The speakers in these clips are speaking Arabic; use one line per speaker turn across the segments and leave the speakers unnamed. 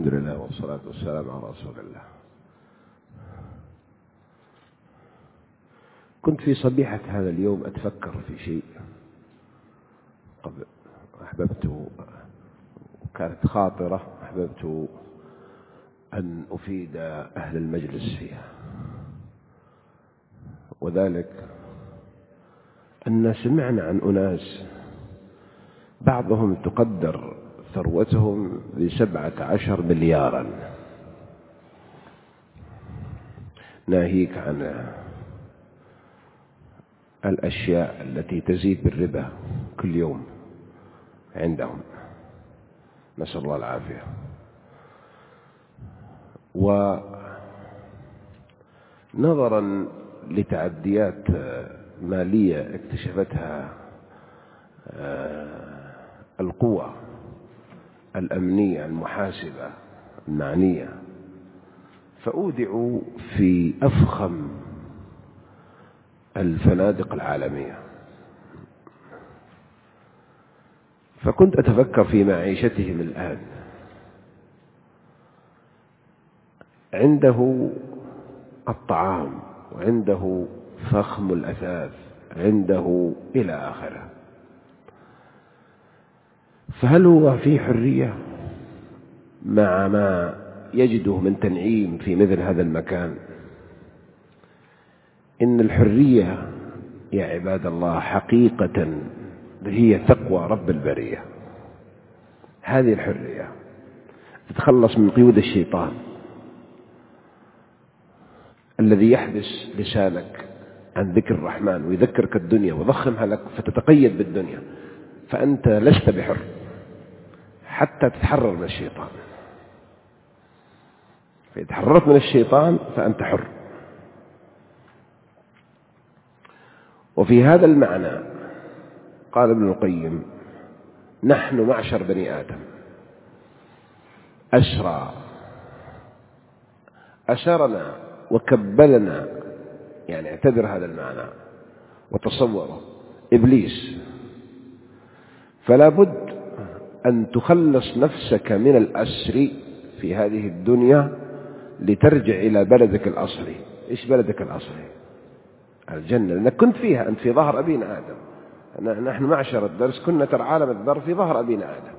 الحمد لله والصلاة والسلام على رسول الله. كنت في صبيحة هذا اليوم أتفكر في شيء أحببت، كانت خاطرة أحببت أن أفيد أهل المجلس فيها، وذلك أن سمعنا عن أناس بعضهم تقدر ثروتهم ب17 مليارا، ناهيك عن الأشياء التي تزيد بالربا كل يوم عندهم، نسأل الله العافية. ونظرا لتعديات مالية اكتشفتها القوى الأمنية المحاسبة المعنية، فأودعوا في أفخم الفنادق العالمية، فكنت أتفكر في معيشتهم الآن. عنده الطعام، وعنده فخم الأثاث، عنده إلى آخره، فهل هو في حرية مع ما يجده من تنعيم في مثل هذا المكان؟ إن الحرية يا عباد الله حقيقة هي تقوى رب البرية. هذه الحرية تتخلص من قيود الشيطان الذي يحبس لسانك عن ذكر الرحمن ويذكرك الدنيا ويضخمها لك فتتقيد بالدنيا، فأنت لست بحر حتى تتحرر من الشيطان. فإذا تحررت من الشيطان فأنت حر. وفي هذا المعنى قال ابن القيم: نحن معشر بني آدم أسرنا وكبلنا، يعني اعتبر هذا المعنى وتصوره، إبليس، فلا بد أن تخلص نفسك من الأسر في هذه الدنيا لترجع إلى بلدك الأصلي. إيش بلدك الأصلي؟ الجنة، لأنك كنت فيها، أنت في ظهر أبينا آدم. نحن معشر الدرس كنا ترى عالم الذر في ظهر أبينا آدم،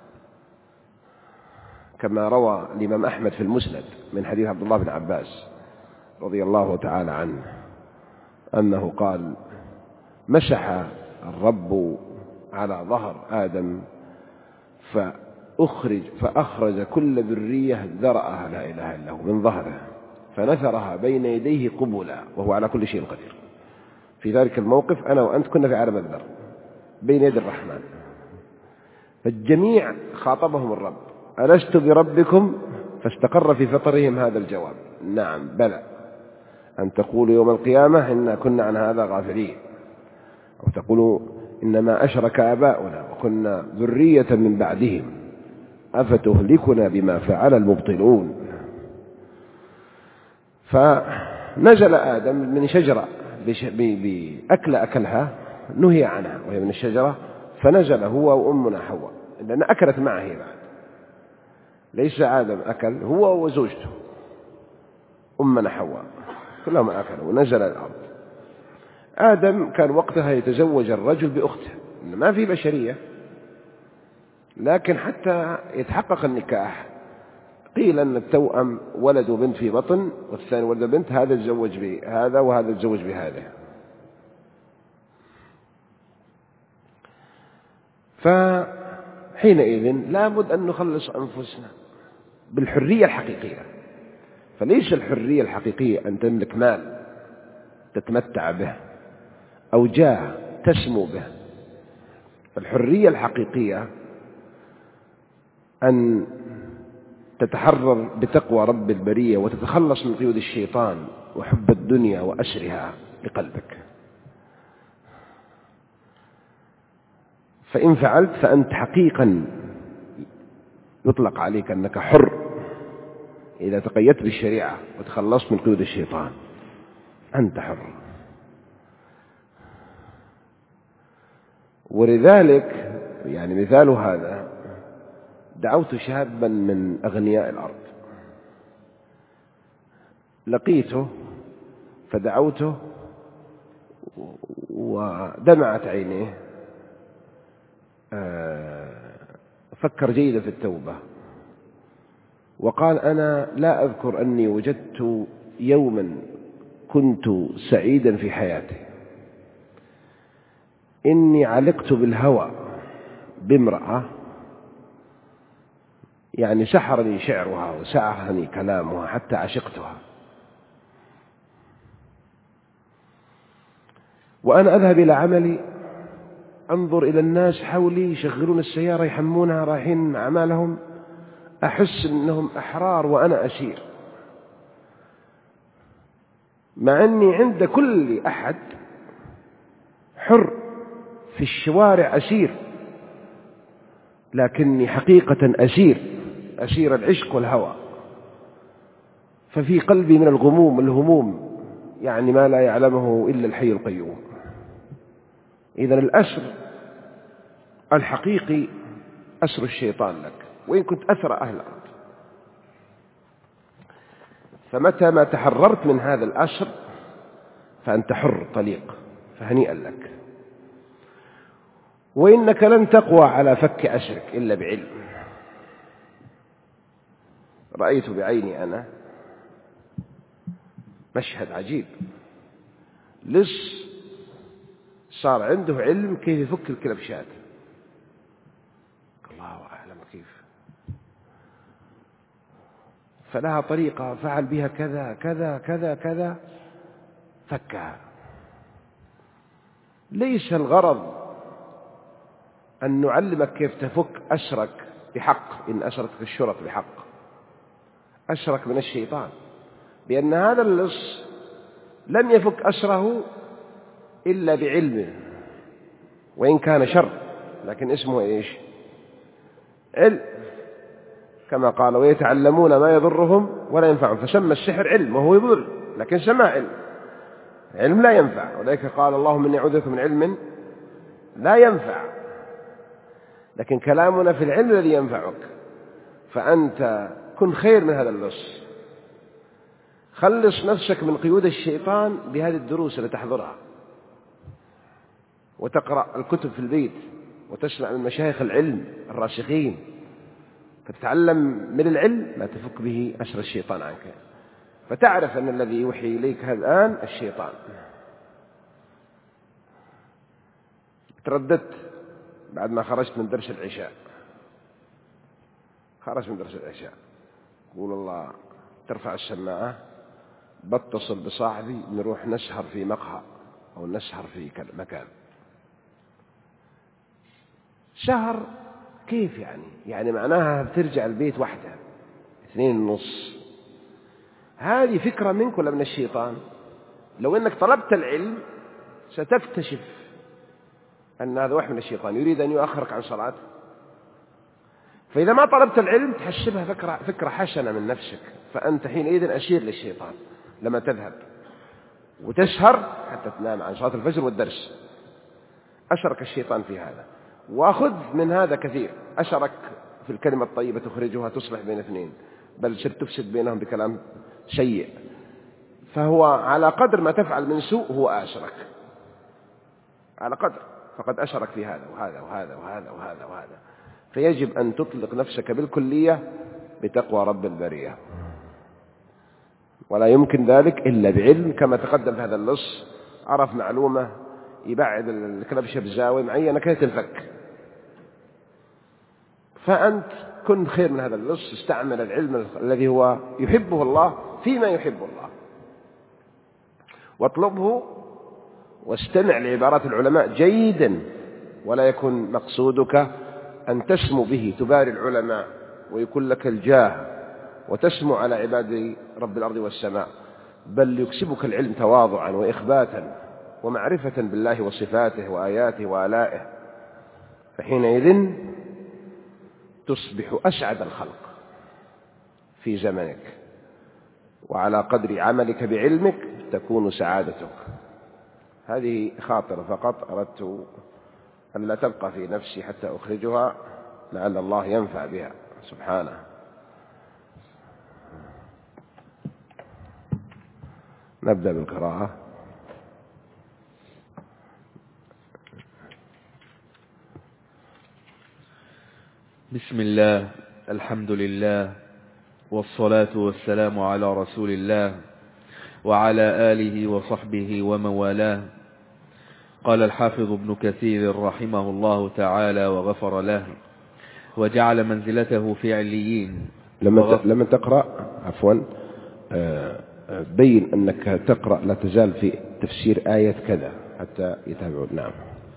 كما روى الإمام أحمد في المسند من حديث عبد الله بن عباس رضي الله تعالى عنه أنه قال: مسح الرب على ظهر آدم فأخرج كل ذرية ذرأها لا إله إلا هو من ظهره، فنثرها بين يديه قبلا وهو على كل شيء قدير. في ذلك الموقف أنا وأنت كنا في عالم الذر بين يد الرحمن، فالجميع خاطبهم الرب: ألست بربكم؟ فاستقر في فطرهم هذا الجواب: نعم بلى، أن تقولوا يوم القيامة إنا كنا عن هذا غافلين، أو تقولوا إنما أشرك آباؤنا وكنا ذرية من بعدهم أفتهلكنا بما فعل المبطلون. فنزل آدم من شجرة أكلها نهي عنها وهي من الشجرة، فنزل هو وأمنا حواء، لأن أكلت معه بعد، ليس آدم أكل، هو وزوجته أمنا حواء كلهم أكلوا ونزل الأرض. آدم كان وقتها يتزوج الرجل بأخته، ما في بشرية، لكن حتى يتحقق النكاح قيل أن التوأم ولد وبنت في بطن، والثاني ولد بنت، هذا يتزوج بهذا وهذا يتزوج بهذا. فحينئذ لابد أن نخلص أنفسنا بالحرية الحقيقية. فليس الحرية الحقيقية أن تملك مال تتمتع به أو جاه تسمو به. فالحرية الحقيقية أن تتحرر بتقوى رب البرية وتتخلص من قيود الشيطان وحب الدنيا وأسرها لقلبك. فإن فعلت فأنت حقيقا يطلق عليك أنك حر إذا تقيدت بالشريعة وتخلصت من قيود الشيطان، أنت حر. ولذلك يعني مثال هذا دعوت شابا من أغنياء الأرض، لقيته فدعوته ودمعت عينيه، فكر جيدا في التوبة وقال: أنا لا أذكر أني وجدت يوما كنت سعيدا في حياتي، إني علقت بالهوى بامرأة يعني سحرني شعرها وسحرني كلامها حتى عشقتها، وأنا أذهب إلى عملي أنظر إلى الناس حولي يشغلون السيارة يحمونها رايحين أعمالهم، أحس أنهم أحرار وأنا أسير، مع أني عند كل أحد حر في الشوارع أسير، لكني حقيقة أسير العشق والهوى، ففي قلبي من الهموم يعني ما لا يعلمه إلا الحي القيوم. إذن الأسر الحقيقي أسر الشيطان لك، وإن كنت أسر أهل الأرض، فمتى ما تحررت من هذا الأسر فأنت حر طليق، فهنيئا لك. وإنك لن تقوى على فك أسرك إلا بعلم. رأيت بعيني أنا مشهد عجيب، لص صار عنده علم كيف يفك الكلبشات، الله أعلم كيف، فلها طريقة فعل بها كذا كذا كذا كذا فكها. ليس الغرض أن نعلمك كيف تفك أسرك بحق، إن أسرتك الشرط بحق، أسرك من الشيطان، بأن هذا اللص لم يفك أسره إلا بعلمه، وإن كان شر لكن اسمه إيش؟ علم، كما قال: ويتعلمون ما يضرهم ولا ينفعهم، فسمى السحر علم وهو يضر، لكن سمى علم لا ينفع، ولذلك قال: اللهم إني أعوذ بك من علم لا ينفع، لكن كلامنا في العلم الذي ينفعك. فأنت كن خير من هذا اللص، خلص نفسك من قيود الشيطان بهذه الدروس التي تحضرها، وتقرأ الكتب في البيت، وتسمع من مشايخ العلم الراسخين، فتتعلم من العلم ما تفك به أسر الشيطان عنك، فتعرف أن الذي يوحي إليك الآن الشيطان. ترددت بعد ما خرجت من درس العشاء، قول الله ترفع السماعة، بتصل بصاحبي نروح نسهر في مقهى أو نسهر في مكان. سهر كيف يعني معناها بترجع البيت واحدة 2:30. هذه فكرة منك ولا من الشيطان؟ لو أنك طلبت العلم ستكتشف أن هذا وحي من الشيطان يريد أن يؤخرك عن صلاة. فإذا ما طلبت العلم تحسبها فكرة حسنة من نفسك، فأنت حينئذ أسير للشيطان لما تذهب وتسهر حتى تنام عن صلاة الفجر والدرس. أشرك الشيطان في هذا، وأخذ من هذا كثير. أشرك في الكلمة الطيبة تخرجها تصلح بين اثنين، بل ستفسد بينهم بكلام سيء. فهو على قدر ما تفعل من سوء هو أشرك، على قدر، فقد أشرك في هذا وهذا وهذا وهذا وهذا وهذا. فيجب أن تطلق نفسك بالكلية بتقوى رب البرية، ولا يمكن ذلك إلا بعلم. كما تقدم في هذا اللص عرف معلومة يبعد الكلبشة بزاوية معينة كي تنفك. فأنت كن خير من هذا اللص، استعمل العلم الذي هو يحبه الله فيما يحبه الله، واطلبه واستمع لعبارات العلماء جيدا، ولا يكن مقصودك أن تسمو به تباري العلماء ويكون لك الجاه وتسمو على عباد رب الأرض والسماء، بل يكسبك العلم تواضعا وإخباتا ومعرفة بالله وصفاته وآياته وآلائه. فحينئذ تصبح أسعد الخلق في زمنك، وعلى قدر عملك بعلمك تكون سعادتك. هذه خاطرة فقط أردت أن لا تبقى في نفسي حتى أخرجها، لعل الله ينفع بها. سبحانه. نبدأ بالقراءة.
بسم الله، الحمد لله، والصلاة والسلام على رسول الله وعلى آله وصحبه ومن والاه. قال الحافظ ابن كثير رحمه الله تعالى وغفر له: وجعل منزلته في عليين.
لما تقرأ عفوا بين أنك تقرأ لا تزال في تفسير آية كذا حتى يتابعون. نعم.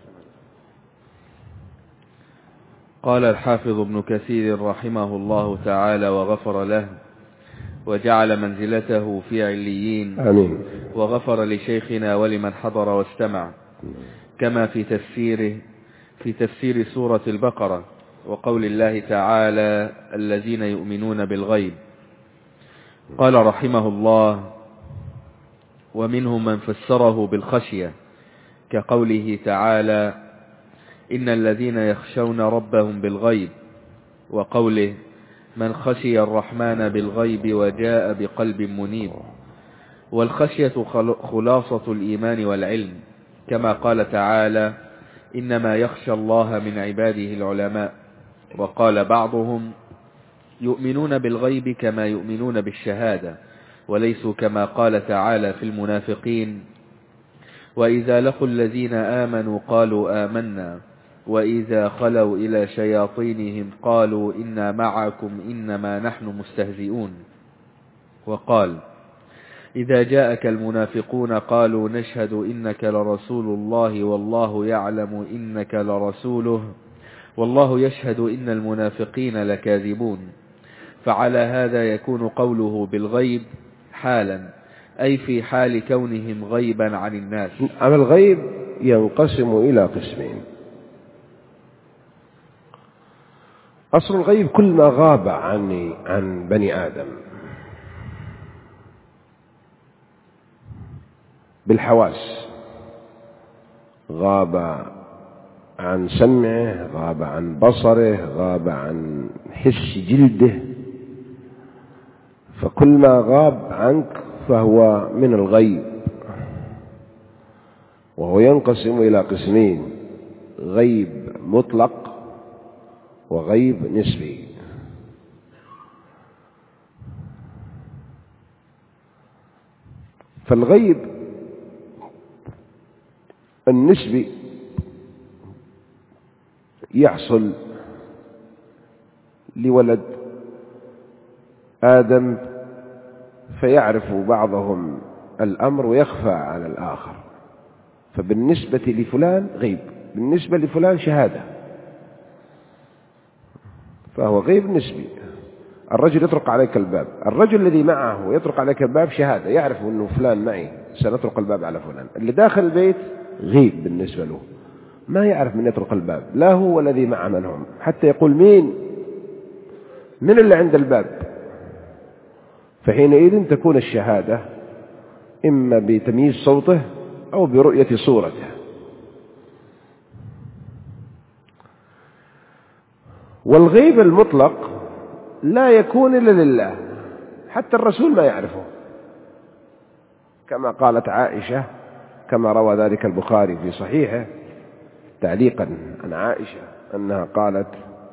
قال الحافظ ابن كثير رحمه الله تعالى وغفر له: وجعل منزلته في عليين.
آمين.
وغفر لشيخنا ولمن حضر واستمع، كما في تفسير سورة البقرة وقول الله تعالى: الذين يؤمنون بالغيب. قال رحمه الله: ومنهم من فسره بالخشية كقوله تعالى: إن الذين يخشون ربهم بالغيب، وقوله: من خشي الرحمن بالغيب وجاء بقلب منيب. والخشية خلاصة الإيمان والعلم، كما قال تعالى: إنما يخشى الله من عباده العلماء. وقال بعضهم: يؤمنون بالغيب كما يؤمنون بالشهادة، وليسوا كما قال تعالى في المنافقين: وإذا لقوا الذين آمنوا قالوا آمنا وإذا خلوا إلى شياطينهم قالوا إنا معكم إنما نحن مستهزئون. وقال: إذا جاءك المنافقون قالوا نشهد إنك لرسول الله والله يعلم إنك لرسوله والله يشهد إن المنافقين لكاذبون. فعلى هذا يكون قوله بالغيب حالا، أي في حال كونهم غيبا عن الناس.
أما الغيب ينقسم إلى قسمين. أصل الغيب كل ما غاب عن بني آدم بالحواس، غاب عن سمعه، غاب عن بصره، غاب عن حس جلده، فكل ما غاب عنك فهو من الغيب، وهو ينقسم إلى قسمين: غيب مطلق وغيب نسبي. فالغيب النسبي يحصل لولد آدم فيعرف بعضهم الأمر ويخفى على الآخر، فبالنسبة لفلان غيب، بالنسبة لفلان شهادة، فهو غيب نسبي. الرجل يطرق عليك الباب، الرجل الذي معه يطرق عليك الباب شهادة، يعرف أنه فلان معي سنطرق الباب على فلان. اللي داخل البيت غيب بالنسبة له، ما يعرف من يطرق الباب، لا هو الذي مع من هم، حتى يقول من اللي عند الباب. فحينئذ تكون الشهادة إما بتمييز صوته أو برؤية صورته. والغيب المطلق لا يكون إلا لله، حتى الرسول ما يعرفه، كما قالت عائشة، كما روى ذلك البخاري في صحيحه تعليقا عن عائشة أنها قالت: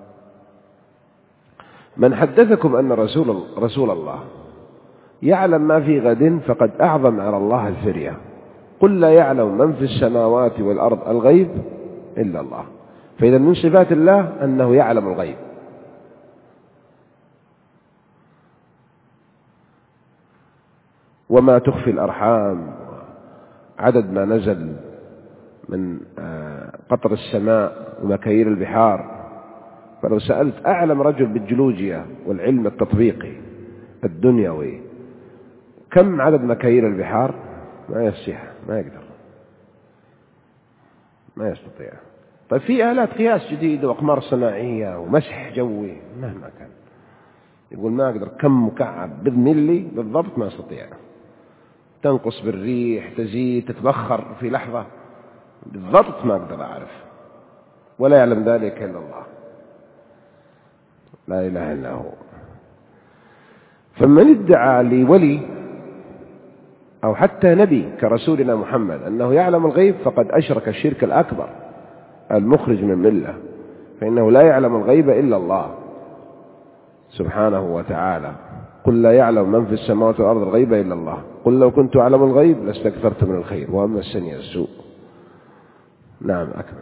من حدثكم أن رسول الله يعلم ما في غد فقد أعظم على الله الفرية. قل لا يعلم من في السماوات والأرض الغيب إلا الله. فإذا من صفات الله أنه يعلم الغيب. وما تخفي الأرحام، عدد ما نزل من قطر السماء ومكاييل البحار. فلو سألت أعلم رجل بالجيولوجيا والعلم التطبيقي الدنيوي كم عدد مكاييل البحار، ما يصيح، ما يقدر، ما يستطيع. طيب في آلات قياس جديدة وأقمار صناعية ومسح جوي، مهما كان يقول ما أقدر كم مكعب بالملي بالضبط، ما أستطيع. تنقص بالريح، تزيد، تتبخر في لحظة بالضبط، ما أقدر أعرف، ولا يعلم ذلك إلا الله. لا إله إلا هو. فمن ادعى لولي أو حتى نبي كرسولنا محمد أنه يعلم الغيب فقد أشرك الشرك الأكبر المخرج من ملة، فإنه لا يعلم الغيب إلا الله سبحانه وتعالى. قل لا يعلم من في السماوات والأرض الغيب إلا الله، قل لو كنت أعلم الغيب لاستكثرت من الخير وأما السني السوء. نعم أكبر.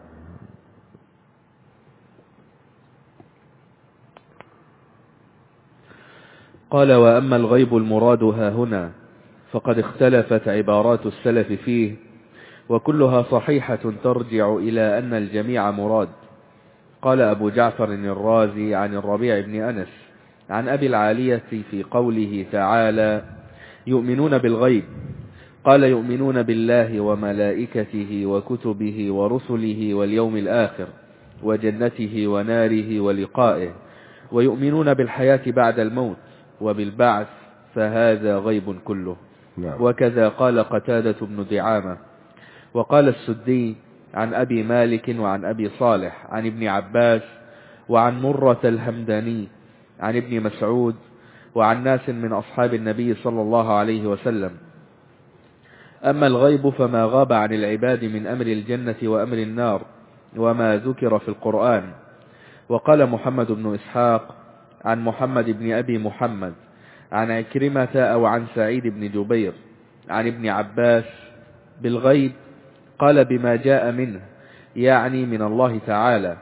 قال: وأما الغيب المراد ها هنا فقد اختلفت عبارات السلف فيه، وكلها صحيحة ترجع إلى أن الجميع مراد. قال أبو جعفر الرازي عن الربيع بن أنس عن أبي العالية في قوله تعالى: يؤمنون بالغيب، قال: يؤمنون بالله وملائكته وكتبه ورسله واليوم الآخر وجنته وناره ولقائه، ويؤمنون بالحياة بعد الموت وبالبعث، فهذا غيب كله. وكذا قال قتادة بن دعامة. وقال السدي عن أبي مالك وعن أبي صالح عن ابن عباس وعن مرة الهمداني عن ابن مسعود وعن ناس من أصحاب النبي صلى الله عليه وسلم: أما الغيب فما غاب عن العباد من أمر الجنة وأمر النار وما ذكر في القرآن. وقال محمد بن إسحاق عن محمد بن أبي محمد عن عكرمة أو عن سعيد بن جبير عن ابن عباس: بالغيب قال بما جاء منه، يعني من الله تعالى.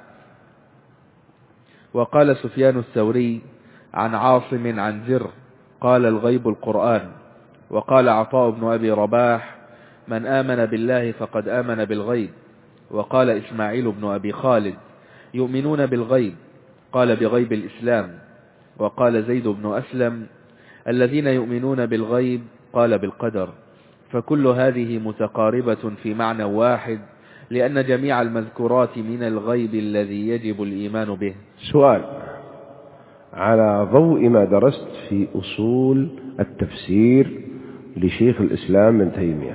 وقال سفيان الثوري عن عاصم عن زر قال: الغيب القرآن. وقال عطاء بن أبي رباح: من آمن بالله فقد آمن بالغيب. وقال إسماعيل بن أبي خالد: يؤمنون بالغيب، قال بغيب الإسلام. وقال زيد بن أسلم: الذين يؤمنون بالغيب، قال بالقدر. فكل هذه متقاربة في معنى واحد، لأن جميع المذكورات من الغيب الذي يجب الإيمان به.
سؤال على ضوء ما درست في أصول التفسير لشيخ الإسلام ابن تيمية،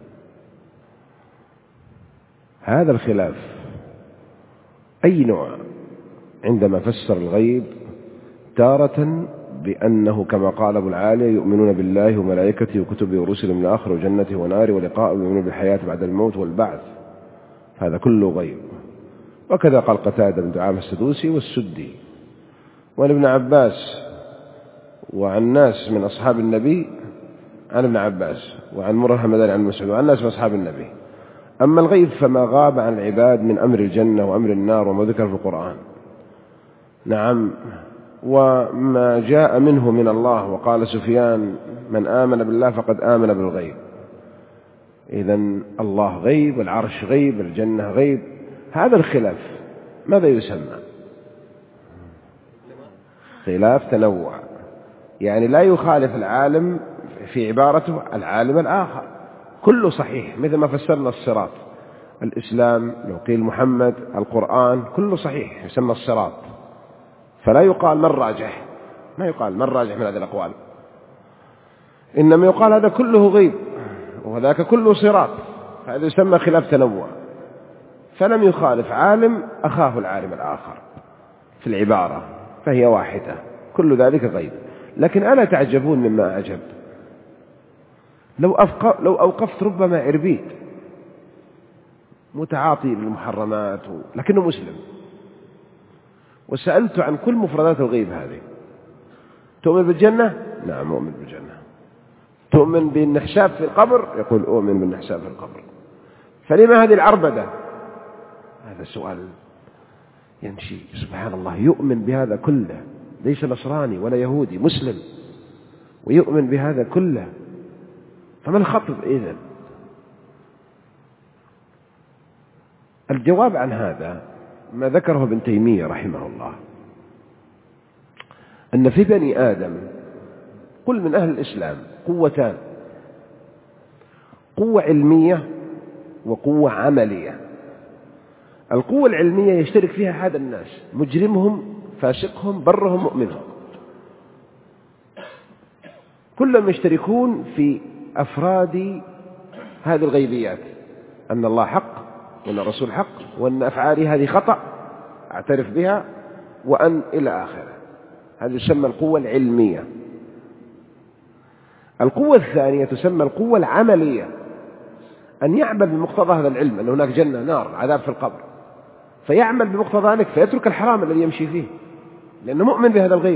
هذا الخلاف أي نوع عندما فسر الغيب؟ تارة بأنه كما قال أبو العالية: يؤمنون بالله وملائكته وكتبه ورسله من الآخر وجنته وناره ولقائه، ويؤمنون بالحياة بعد الموت والبعث، هذا كله غيب. وكذا قال قتادة بن دعامة السدوسي والسدي. وعن ابن عباس وعن ناس من أصحاب النبي عن ابن عباس وعن مرة الهمداني عن مسعود وعن ناس من أصحاب النبي. أما الغيب فما غاب عن العباد من أمر الجنة وأمر النار وما ذكر في القرآن. نعم. وما جاء منه من الله. وقال سفيان: من آمن بالله فقد آمن بالغيب. إذن الله غيب، العرش غيب، الجنة غيب. هذا الخلاف ماذا يسمى؟ خلاف تنوع، يعني لا يخالف العالم في عبارته العالم الآخر، كله صحيح. مثل ما فسرنا الصراط، الإسلام لو قيل محمد، القرآن، كله صحيح، يسمى الصراط. فلا يقال من راجح، ما يقال من راجح من هذه الأقوال، إنما يقال هذا كله غيب وذاك كله صراط. هذا يسمى خلاف تنوع. فلم يخالف عالم أخاه العالم الآخر في العبارة، فهي واحدة، كل ذلك غيب. لكن ألا تعجبون مما أعجب؟ لو أوقفت ربما عربيد متعاطي للمحرمات لكنه مسلم، وسألت عن كل مفردات الغيب هذه: تؤمن بالجنة؟ نعم أؤمن بالجنة. تؤمن بالنحساب في القبر؟ يقول أؤمن بالنحساب في القبر. فلما هذه العربدة؟ هذا سؤال يمشي. سبحان الله، يؤمن بهذا كله، ليس نصراني ولا يهودي، مسلم ويؤمن بهذا كله، فما الخطب إذن؟ الجواب عن هذا ما ذكره ابن تيمية رحمه الله، أن في بني آدم، قل من أهل الإسلام، قوتان: قوة علمية وقوة عملية. القوة العلمية يشترك فيها هذا الناس، مجرمهم، فاسقهم، برهم، مؤمنهم، كلهم يشتركون في أفراد هذه الغيبيات: أن الله حق، وأن الرسول حق، وأن أفعالي هذه خطأ أعترف بها، وأن إلى آخره. هذه تسمى القوة العلمية. القوة الثانية تسمى القوة العملية، أن يعمل بمقتضى هذا العلم أن هناك جنة نار عذاب في القبر، فيعمل بمقتضى ذلك فيترك الحرام الذي يمشي فيه لأنه مؤمن بهذا الغيب.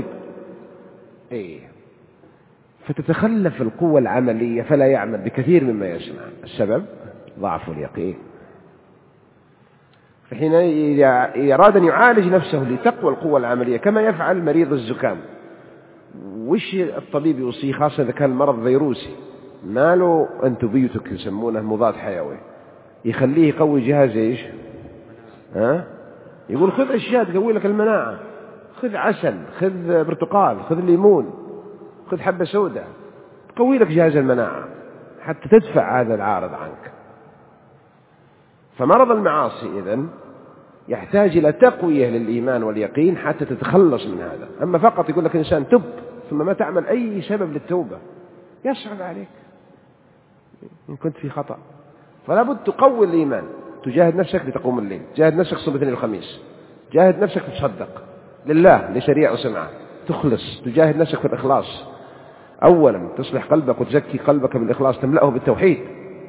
فتتخلف القوة العملية فلا يعمل بكثير مما يسمع. السبب ضعف اليقين. فحين إذا أراد أن يعالج نفسه لتقوى القوة العملية كما يفعل مريض الزكام، وش الطبيب يوصيه خاصة إذا كان المرض فيروسي؟ ما له أنتبيوتك يسمونه مضاد حيوي، يخليه يقوي جهاز إيش؟ يقول خذ أشياء تقوي لك المناعة، خذ عسل، خذ برتقال، خذ ليمون، خذ حبة سوداء تقوي لك جهاز المناعة حتى تدفع هذا العارض عنك. فمرض المعاصي إذن يحتاج إلى تقوية للإيمان واليقين حتى تتخلص من هذا. أما فقط يقول لك إنسان تب ثم ما تعمل أي سبب للتوبة يصعب عليك إن كنت في خطأ. فلا بد تقوي الإيمان، تجاهد نفسك لتقوم الليل، تجاهد نفسك صوم الاثنين والخميس، تجاهد نفسك تصدق لله لشريعة وسمعة، تخلص، تجاهد نفسك في الإخلاص. أولا تصلح قلبك وتزكي قلبك بالإخلاص، تملأه بالتوحيد.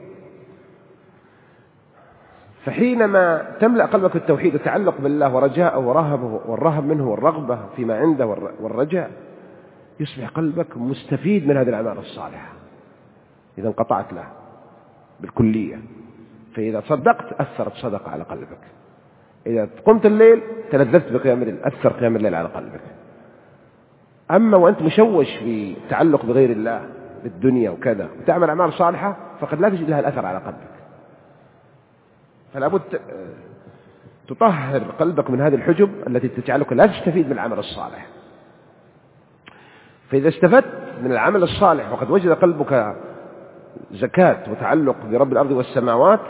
فحينما تملأ قلبك بالتوحيد والتعلق بالله ورجاءه ورهبه والرهب منه والرغبة فيما عنده والرجاء، يصبح قلبك مستفيد من هذه الأعمال الصالحة إذا انقطعت له بالكلية. فإذا صدقت أثرت صدقة على قلبك، إذا قمت الليل تلذذت بقيام الليل أثر قيام الليل على قلبك. أما وأنت مشوش في تعلق بغير الله بالدنيا وكذا وتعمل أعمال صالحة فقد لا تجد لها الأثر على قلبك. فلا بد تطهر قلبك من هذه الحجب التي تجعلك لا تستفيد من العمل الصالح. فإذا استفدت من العمل الصالح وقد وجد قلبك زكاة وتعلق برب الأرض والسماوات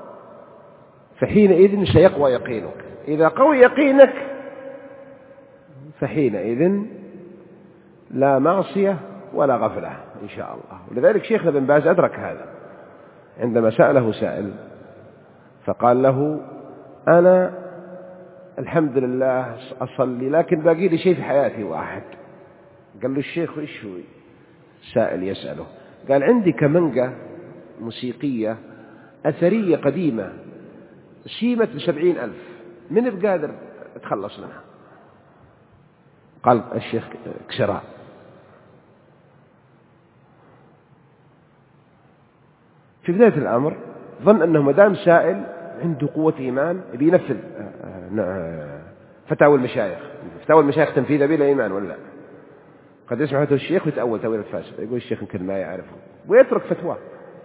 فحينئذ سيقوى يقينك. إذا قوي يقينك فحينئذ لا معصية ولا غفلة إن شاء الله. ولذلك شيخنا بن باز أدرك هذا عندما سأله سائل فقال له أنا الحمد لله أصلي لكن باقي لي شيء في حياتي واحد. قال له الشيخ إيش هو؟ سائل يسأله قال عندي كمنجة موسيقية أثرية قديمة شيمت ب70,000 من بقادر أتخلص منها؟ قال الشيخ كسرها. في بداية الأمر ظن أنه مدام سائل عنده قوة إيمان بينفذ فتاوى المشايخ. فتاوى المشايخ تنفيذها بلا إيمان ولا قد يسمع فتوى الشيخ ويتأول تأويل الفاسد، يقول الشيخ يمكن ما يعرفه ويترك فتواه.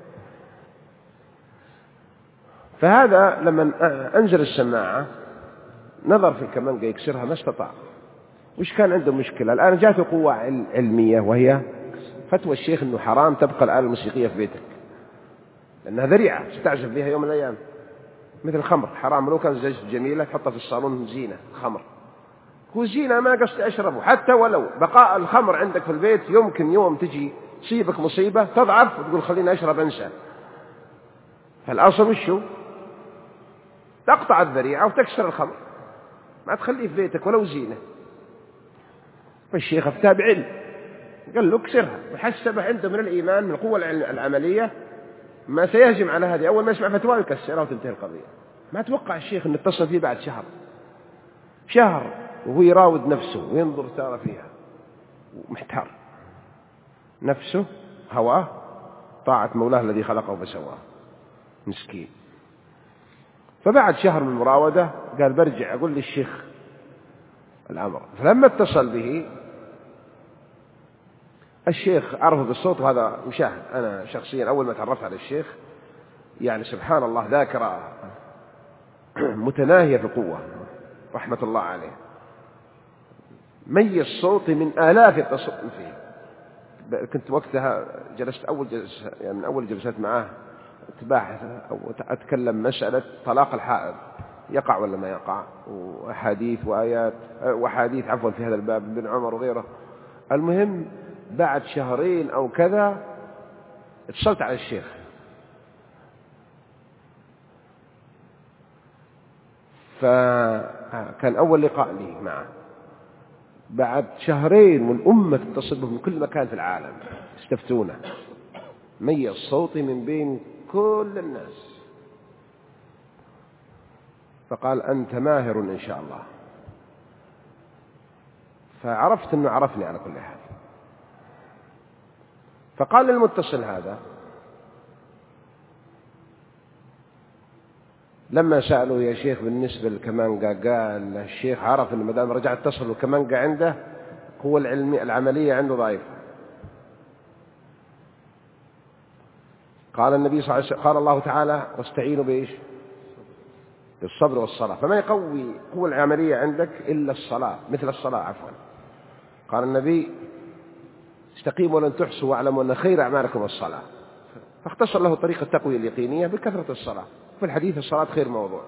فهذا لما أنزل السماعة نظر في الكمانجة يكسرها ما استطاع. وش كان عنده مشكلة؟ الآن جاءته قوة علمية وهي فتوى الشيخ أنه حرام تبقى الآلة الموسيقية في بيتك لأنها ذريعة ستعجب بها يوم من الأيام، مثل الخمر حرام. لو كان زوجة جميلة تحطها في الصالون زينة، خمر هو زينة ما قصد أشربه. حتى ولو بقاء الخمر عندك في البيت يمكن يوم تجي تصيبك مصيبة تضعف وتقول خليني أشرب أنسى. فالأصل وشو؟ تقطع الذريعة وتكسر الخمر، ما تخليه في بيتك ولو زينة. والشيخ افتى بعلم قال له اكسرها وحسبه عنده من الإيمان من القوة العملية ما سيهجم على هذه. أول ما يسمع فتوى يكسرها وتنتهي القضية. ما توقع الشيخ أن اتصل فيه بعد شهر وهو يراود نفسه وينظر تارة فيها ومحتار نفسه هواه طاعة مولاه الذي خلقه فسواه مسكين. فبعد شهر من المراودة قال برجع أقول للشيخ الأمر. فلما اتصل به الشيخ عرفه بالصوت، وهذا مشاهد. أنا شخصيا أول ما تعرفت على الشيخ يعني سبحان الله ذاكرة متناهية في القوة رحمة الله عليه، ميز صوتي من آلاف يتصل فيه. كنت وقتها جلست أول جلسة يعني من أول جلسات معاه أتباحث أو أتكلم مسألة طلاق الحائض يقع ولا ما يقع، وأحاديث وآيات وأحاديث عفوا في هذا الباب بن عمر وغيره. المهم بعد شهرين أو كذا اتصلت على الشيخ فكان أول لقاء لي معه بعد شهرين والأمة تتصل به من كل مكان في العالم استفتونه، ميز صوتي من بين كل الناس، فقال أنت ماهر إن شاء الله. فعرفت أنه عرفني على كل حال. فقال للمتصل هذا لما سألوا يا شيخ بالنسبة للكمانجا، قال الشيخ عرف أنه مدام رجع اتصل والكمانجا عنده هو العملية عنده ضعيفة. قال النبي صلى الله عليه وسلم، قال الله تعالى واستعينوا بإيش؟ بالصبر والصلاة، فما يقوي قوة العملية عندك إلا الصلاة، مثل الصلاة عفوا. قال النبي استقيموا ولن تحصوا واعلموا أن خير أعمالكم الصلاة، فاختصر له طريقة التقوية اليقينية بكثرة الصلاة. في الحديث الصلاة خير موضوع.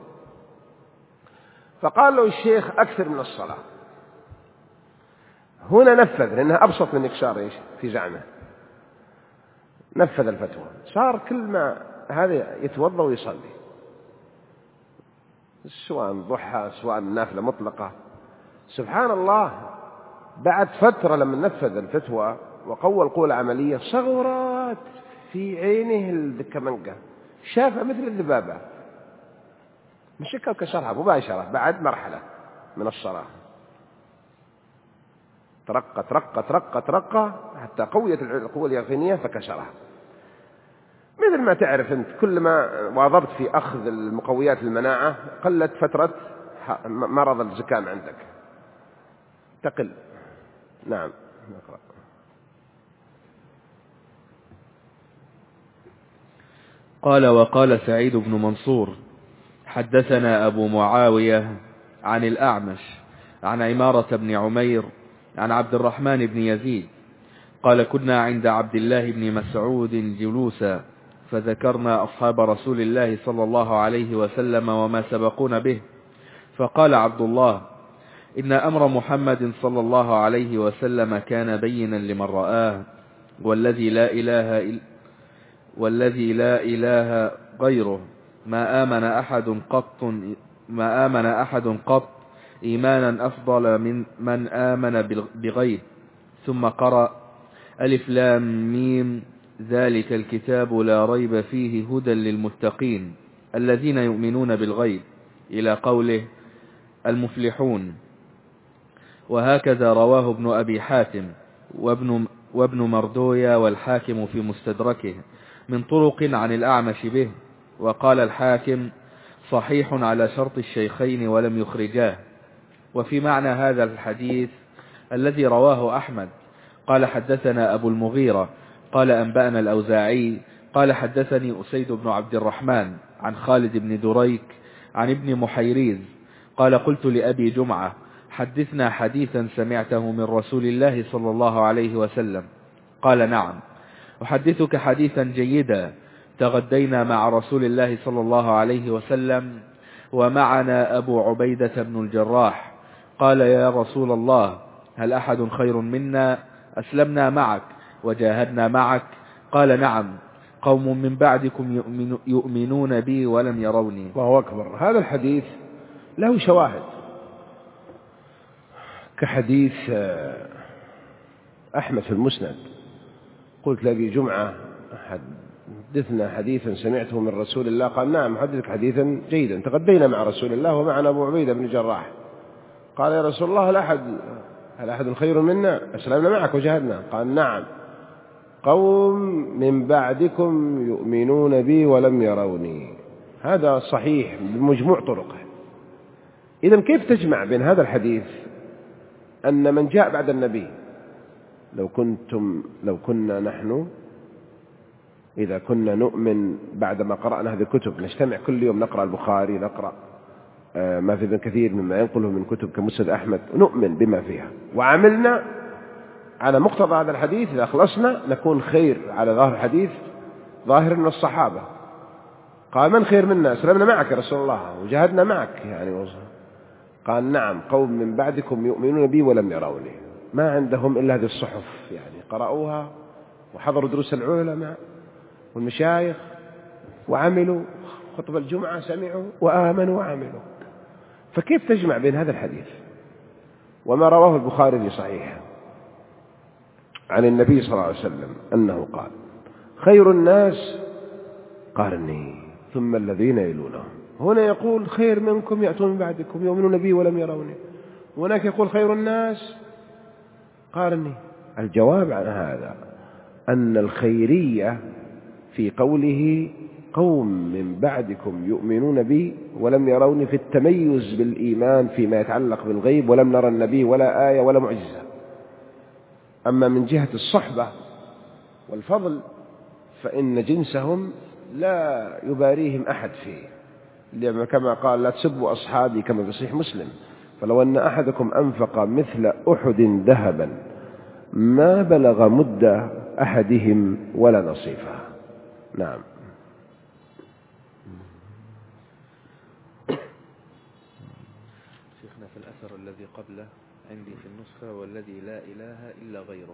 فقال له الشيخ أكثر من الصلاة. هنا نفذ، لأنها أبسط من إكسار إيش في زعمه. نفذ الفتوى، صار كل ما هذا يتوضأ ويصلي، سواء ضحى سواء نافلة مطلقة. سبحان الله، بعد فترة لما نفذ الفتوى وقوى القوة العملية صغرت في عينه الكمنجة، شافها مثل الذبابة، مشكل كسرها مباشرة بعد مرحلة من الصلاة. ترقى حتى قويت القوة اليقينية فكسرها. مثل ما تعرف أنت كل ما واظبت في أخذ المقويات المناعة قلت فترة مرض الزكام عندك تقل. نعم نقرأ.
قال وقال سعيد بن منصور حدثنا أبو معاوية عن الأعمش عن عمارة بن عمير عن عبد الرحمن بن يزيد قال كنا عند عبد الله بن مسعود جلوسا فذكرنا أصحاب رسول الله صلى الله عليه وسلم وما سبقون به، فقال عبد الله إن أمر محمد صلى الله عليه وسلم كان بينا لمن رآه، والذي لا إله غيره ما آمن أحد قط إيمانا أفضل من آمن بغيب. ثم قرأ ألف لام ميم ذلك الكتاب لا ريب فيه هدى للمتقين الذين يؤمنون بالغيب إلى قوله المفلحون. وهكذا رواه ابن أبي حاتم وابن مردوية والحاكم في مستدركه من طرق عن الأعمش به. وقال الحاكم صحيح على شرط الشيخين ولم يخرجاه. وفي معنى هذا الحديث الذي رواه أحمد قال حدثنا أبو المغيرة قال أنبأنا الأوزاعي قال حدثني أسيد بن عبد الرحمن عن خالد بن دريك عن ابن محيريز قال قلت لأبي جمعة حدثنا حديثا سمعته من رسول الله صلى الله عليه وسلم. قال نعم أحدثك حديثا جيدا تغدينا مع رسول الله صلى الله عليه وسلم ومعنا أبو عبيدة بن الجراح. قال يا رسول الله هل أحد خير منا؟ أسلمنا معك وجاهدنا معك. قال نعم قوم من بعدكم يؤمنون بي ولم يروني.
الله أكبر. هذا الحديث له شواهد كحديث أحمد في المسند قلت لأبي جمعة حدثنا حديثا سمعته من رسول الله. قال نعم حدثك حديثا جيدا تغدينا مع رسول الله ومعنا أبو عبيدة بن الجراح. قال يا رسول الله هل أحد خير منا؟ أسلمنا معك وجاهدنا. قال نعم قوم من بعدكم يؤمنون بي ولم يروني. هذا صحيح بمجموع طرقه. إذن كيف تجمع بين هذا الحديث أن من جاء بعد النبي لو كنا نحن إذا كنا نؤمن بعدما قرأنا هذه الكتب نجتمع كل يوم نقرأ البخاري نقرأ ما في ابن كثير مما ينقله من كتب كمسند أحمد نؤمن بما فيها وعملنا على مقتضى هذا الحديث إذا أخلصنا نكون خير على ظاهر الحديث ظاهر من الصحابة. قال من خير منا؟ أسلمنا معك يا رسول الله وجاهدنا معك يعني. قال نعم قوم من بعدكم يؤمنون بي ولم يروني. ما عندهم إلا هذه الصحف يعني قرأوها وحضروا دروس العلماء والمشايخ وعملوا خطب الجمعة سمعوا وآمنوا وعملوا. فكيف تجمع بين هذا الحديث وما رواه البخاري في صحيحه عن النبي صلى الله عليه وسلم أنه قال: خير الناس قرني ثم الذين يلونهم. هنا يقول: خير منكم يأتون من بعدكم يؤمنون بي ولم يروني. هناك يقول: خير الناس قرني. الجواب عن هذا أن الخيرية في قوله قوم من بعدكم يؤمنون بي ولم يروني في التميز بالإيمان فيما يتعلق بالغيب، ولم نرى النبي ولا آية ولا معجزة. أما من جهة الصحبة والفضل فإن جنسهم لا يباريهم أحد فيه، كما قال: لا تسبوا أصحابي، كما في صحيح مسلم: فلو أن أحدكم أنفق مثل أحد ذهبا ما بلغ مد أحدهم ولا نصيفه. نعم.
شيخنا في الأثر الذي قبله عندي في النسخة: والذي لا إله إلا غيره.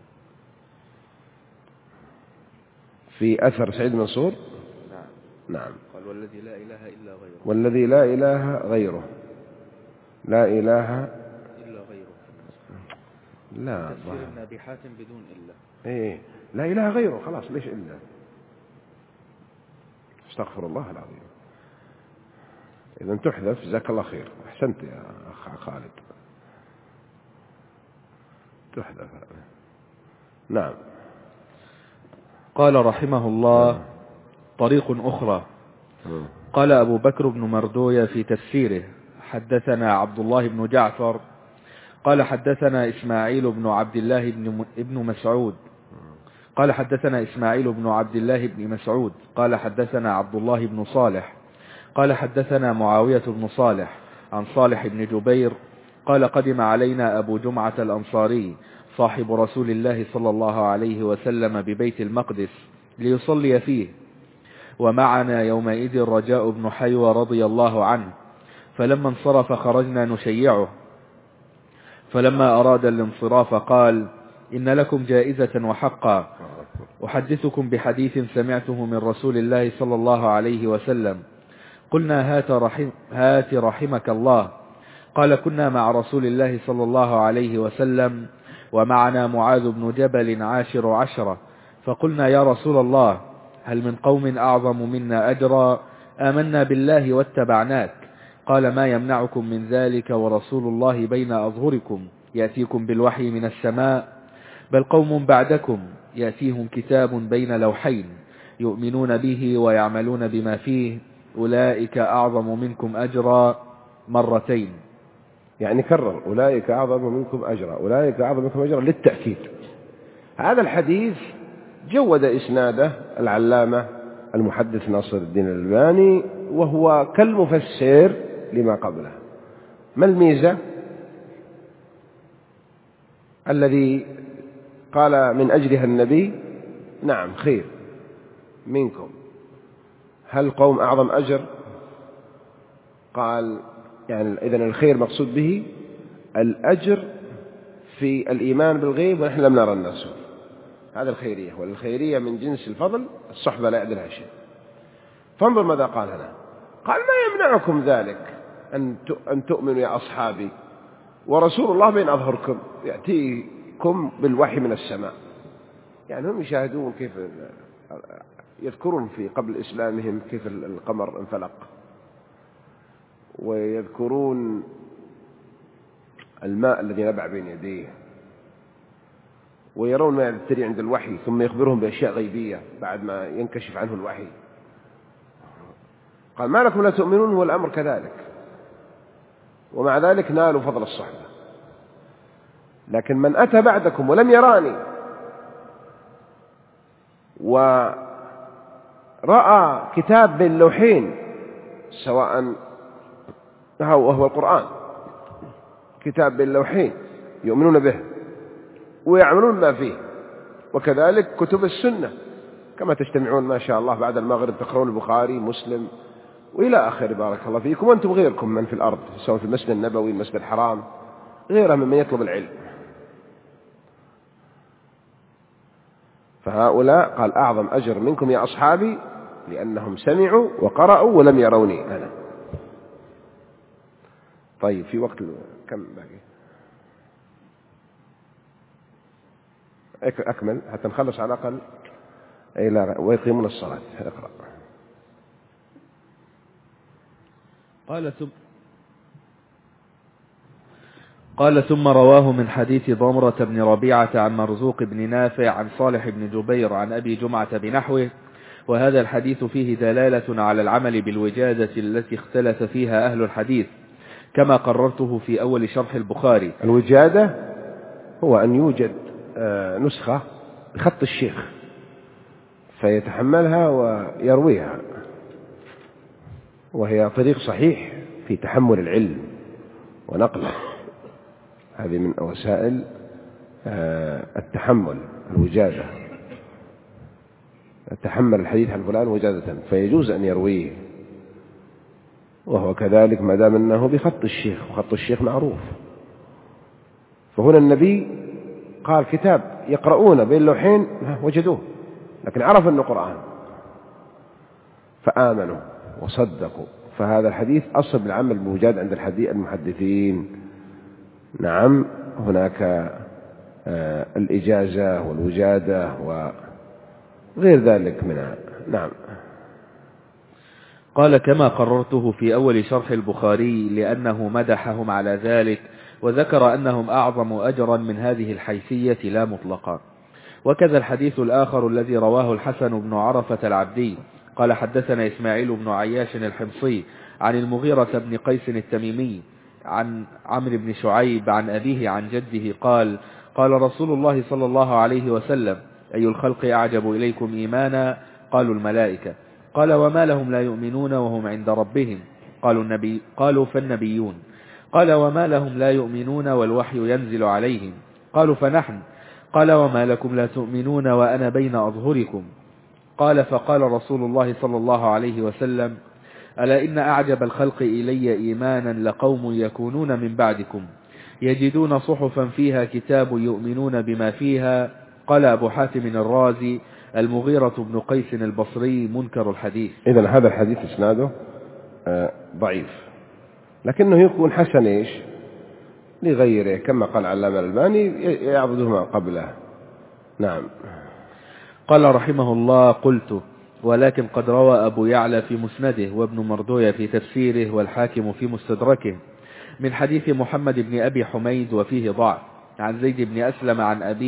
في أثر سعيد منصور.
نعم. قال: والذي لا إله إلا غيره.
والذي لا إله غيره. لا إله
إلا غيره.
لا،
تفسير ابن أبي حاتم بدون إلا.
إيه، لا إله غيره، خلاص، ليش إلا؟ استغفر الله العظيم. إذا تحذف، جزاك الله خير، أحسنت يا أخ خالد، تحذف. نعم.
قال رحمه الله: طريق أخرى. قال أبو بكر بن مردوية في تفسيره: حدثنا عبد الله بن جعفر قال حدثنا إسماعيل بن عبد الله بن مسعود قال حدثنا إسماعيل بن عبد الله بن مسعود قال حدثنا عبد الله بن صالح قال حدثنا معاوية بن صالح عن صالح بن جبير قال: قدم علينا أبو جمعة الأنصاري صاحب رسول الله صلى الله عليه وسلم ببيت المقدس ليصلي فيه، ومعنا يومئذ رجاء بن حيوى رضي الله عنه، فلما انصرف خرجنا نشيعه، فلما أراد الانصراف قال: إن لكم جائزة وحقا، أحدثكم بحديث سمعته من رسول الله صلى الله عليه وسلم. قلنا: هات رحمك الله. قال: كنا مع رسول الله صلى الله عليه وسلم ومعنا معاذ بن جبل 10 فقلنا: يا رسول الله، هل من قوم أعظم منا أجرا؟ آمنا بالله واتبعناك. قال: ما يمنعكم من ذلك ورسول الله بين أظهركم يأتيكم بالوحي من السماء، بل قوم بعدكم يأتيهم كتاب بين لوحين يؤمنون به ويعملون بما فيه، أولئك أعظم منكم أجرا 2
يعني كرر: أولئك أعظم منكم أجرا، أولئك أعظم منكم أجرا للتأكيد. هذا الحديث جود إسناده العلامة المحدث ناصر الدين الألباني، وهو كالمفسر لما قبله. ما الميزة؟ الذي قال من أجلها النبي: نعم، خير منكم. هل قوم أعظم أجر؟ قال: يعني إذن الخير مقصود به الأجر في الإيمان بالغيب ونحن لم نرى الناس. هذا الخيرية، والخيرية من جنس الفضل، الصحبة لا يعدلها شيء. فانظر ماذا قال هنا: قال: ما يمنعكم ذلك أن تؤمنوا يا أصحابي ورسول الله بين أظهركم يأتيكم بالوحي من السماء. يعني هم يشاهدون كيف، يذكرون في قبل إسلامهم كيف القمر انفلق، ويذكرون الماء الذي نبع بين يديه، ويرون ما يبتلي عند الوحي، ثم يخبرهم بأشياء غيبية بعد ما ينكشف عنه الوحي. قال: ما لكم لا تؤمنون؟ والأمر كذلك، ومع ذلك نالوا فضل الصحبة. لكن من أتى بعدكم ولم يراني ورأى كتاب بين لوحين، سواء وهو القرآن، كتاب بين لوحين يؤمنون به ويعملون ما فيه، وكذلك كتب السنة كما تجتمعون ما شاء الله بعد المغرب تقرؤون البخاري مسلم وإلى آخر، بارك الله فيكم، وأنتم غيركم من في الأرض، سواء في المسجد النبوي المسجد الحرام، غيرها ممن يطلب العلم. فهؤلاء قال: أعظم أجر منكم يا أصحابي، لأنهم سمعوا وقرأوا ولم يروني أنا. طيب، في وقت كم باقي؟ أكمل حتى نخلص على الأقل ويقيمون الصلاة. اقرأ.
قال ثم رواه من حديث ضمرة بن ربيعة عن مرزوق بن نافع عن صالح بن جبير عن أبي جمعة بنحوه، وهذا الحديث فيه دلالة على العمل بالوجادة التي اختلف فيها أهل الحديث كما قررته في أول شرح البخاري.
الوجادة هو أن يوجد نسخة بخط الشيخ فيتحملها ويرويها، وهي طريق صحيح في تحمل العلم ونقله. هذه من وسائل التحمل، الوجادة، تحمل الحديث عن فلان وجادة، فيجوز أن يرويه، وهو كذلك ما دام أنه بخط الشيخ، وخط الشيخ معروف. فهنا النبي قال كتاب يقرؤون بين لوحين وجدوه، لكن عرف أنه قرآن فآمنوا وصدقوا. فهذا الحديث أصل العمل بوجاد عند المحدثين. نعم، هناك الإجازة والوجادة وغير ذلك منها. نعم.
قال كما قررته في أول شرح البخاري لأنه مدحهم على ذلك، وذكر أنهم أعظم أجرا من هذه الحيثية لا مطلقا. وكذا الحديث الآخر الذي رواه الحسن بن عرفة العبدي قال حدثنا إسماعيل بن عياش الحمصي عن المغيرة بن قيس التميمي عن عمرو بن شعيب عن أبيه عن جده قال قال رسول الله صلى الله عليه وسلم أي الخلق أعجب إليكم إيمانا؟ قالوا الملائكة. قال وما لهم لا يؤمنون وهم عند ربهم؟ قالوا فالنبيون. قال وما لهم لا يؤمنون والوحي ينزل عليهم؟ قالوا فنحن. قال وما لكم لا تؤمنون وأنا بين أظهركم؟ قال فقال رسول الله صلى الله عليه وسلم ألا إن أعجب الخلق إلي إيمانا لقوم يكونون من بعدكم يجدون صحفا فيها كتاب يؤمنون بما فيها. قال أبو حاتم الرازي المغيرة بن قيس البصري منكر الحديث.
إذن هذا الحديث إسناده ضعيف، لكنه يكون حسن إيش لغيره كما قال علامة الألباني يعبده ما قبله. نعم.
قال رحمه الله قلت ولكن قد روى أبو يعلى في مسنده وابن مردوية في تفسيره والحاكم في مستدركه من حديث محمد بن أبي حميد وفيه ضعف عن زيد بن أسلم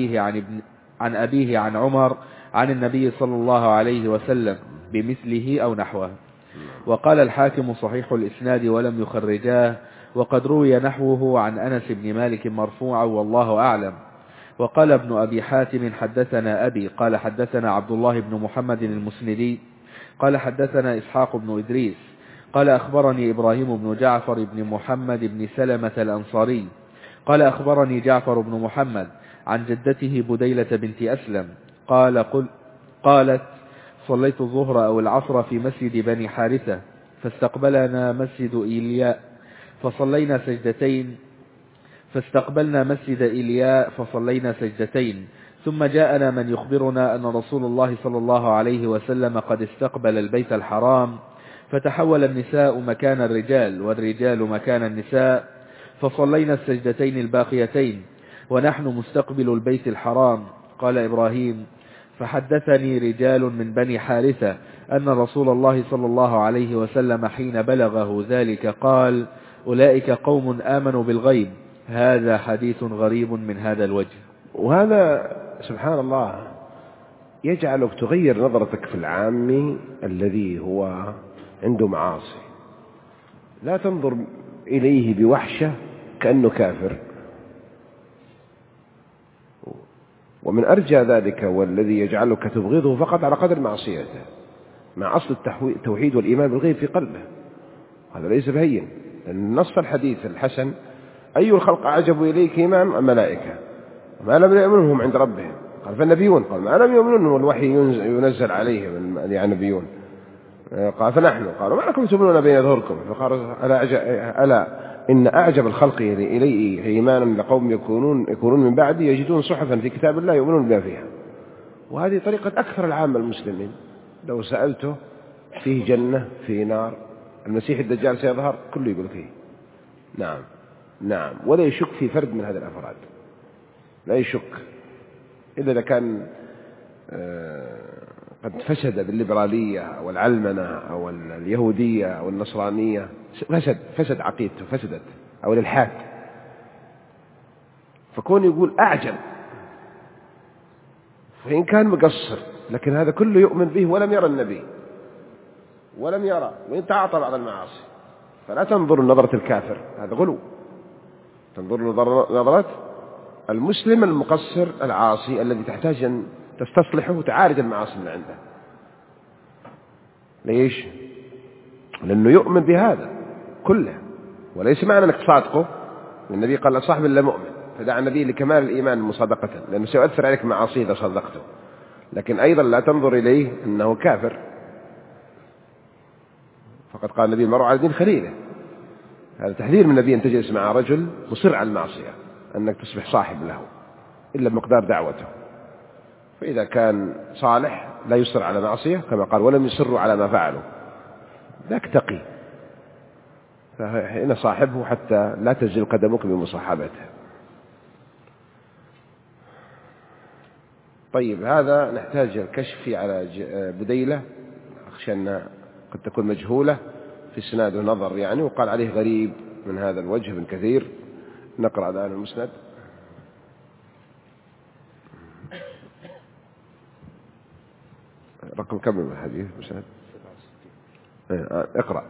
عن أبيه عن عمر عن النبي صلى الله عليه وسلم بمثله أو نحوه. وقال الحاكم صحيح الإسناد ولم يخرجاه، وقد روي نحوه عن أنس بن مالك مرفوعا والله أعلم. وقال ابن أبي حاتم حدثنا أبي قال حدثنا عبد الله بن محمد المسندي قال حدثنا إسحاق بن إدريس قال أخبرني إبراهيم بن جعفر بن محمد بن سلمة الأنصاري قال أخبرني جعفر بن محمد عن جدته بديلة بنت أسلم قالت صليت الظهر أو العصر في مسجد بني حارثة فاستقبلنا مسجد إيلياء فصلينا سجدتين ثم جاءنا من يخبرنا أن رسول الله صلى الله عليه وسلم قد استقبل البيت الحرام، فتحول النساء مكان الرجال والرجال مكان النساء، فصلينا السجدتين الباقيتين ونحن مستقبل البيت الحرام. قال إبراهيم فحدثني رجال من بني حارثة أن رسول الله صلى الله عليه وسلم حين بلغه ذلك قال أولئك قوم آمنوا بالغيب. هذا حديث غريب من هذا الوجه.
وهذا سبحان الله يجعلك تغير نظرتك في العامي الذي هو عنده معاصي، لا تنظر إليه بوحشة كأنه كافر. ومن أرجى ذلك والذي يجعلك تبغضه فقط على قدر معصيته مع أصل التوحيد والإيمان بالغيب في قلبه، هذا ليس بهين. لأن نص الحديث الحسن أي الخلق أعجب إليك إيمان الملائكة ما لم يؤمنهم عند ربهم؟ قال فالنبيون. قال ما لم يؤمنون والوحي ينزل عليهم يعني نبيون. قال فنحن. قالوا ما لكم تؤمنون بين ظهوركم؟ فقال ألا إن أعجب الخلق إلي إيمانا لقوم يكونون من بعدي يجدون صحفا في كتاب الله يؤمنون بها فيها. وهذه طريقة أكثر العامة المسلمين. لو سألته فيه جنة فيه نار المسيح الدجال سيظهر كله يقول فيه نعم ولا يشك في فرد من هذه الأفراد، لا يشك إلا إذا كان قد فسد بالليبرالية أو العلمنة أو اليهودية أو النصرانية، فسد عقيدته فسدت، أو الإلحاد، فكون يقول أعجب فإن كان مقصر، لكن هذا كله يؤمن به ولم يرى النبي ولم يرى وإن تعاطى بعض المعاصي، فلا تنظر نظرة الكافر، هذا غلو، تنظر نظرة المسلم المقصر العاصي الذي تحتاج أن تستصلحه وتعالج المعاصي اللي عنده. ليش؟ لأنه يؤمن بهذا كله، وليس معنى أنك تصادقه. النبي قال لا صاحب إلا مؤمن، فدعا النبي لكمال الإيمان مصادقة، لأنه سيؤثر عليك معاصيه إذا صدقته، لكن أيضا لا تنظر إليه أنه كافر. فقد قال النبي المرء على دين خليله، هذا تحذير من النبي أن تجلس مع رجل مصر على المعصية، أنك تصبح صاحب له إلا بمقدار دعوته. فإذا كان صالح لا يصر على معصية كما قال ولم يصروا على ما فعلوا، ذاك تقي، فهنا صاحبه حتى لا تزل قدمك بمصاحبته. طيب، هذا نحتاج الكشف على بديلة، أخشى أنها قد تكون مجهولة في السناد ونظر يعني، وقال عليه غريب من هذا الوجه ابن كثير. نقرأ الآن المسند. رقم كم من الحديث مسند؟ اقرأ.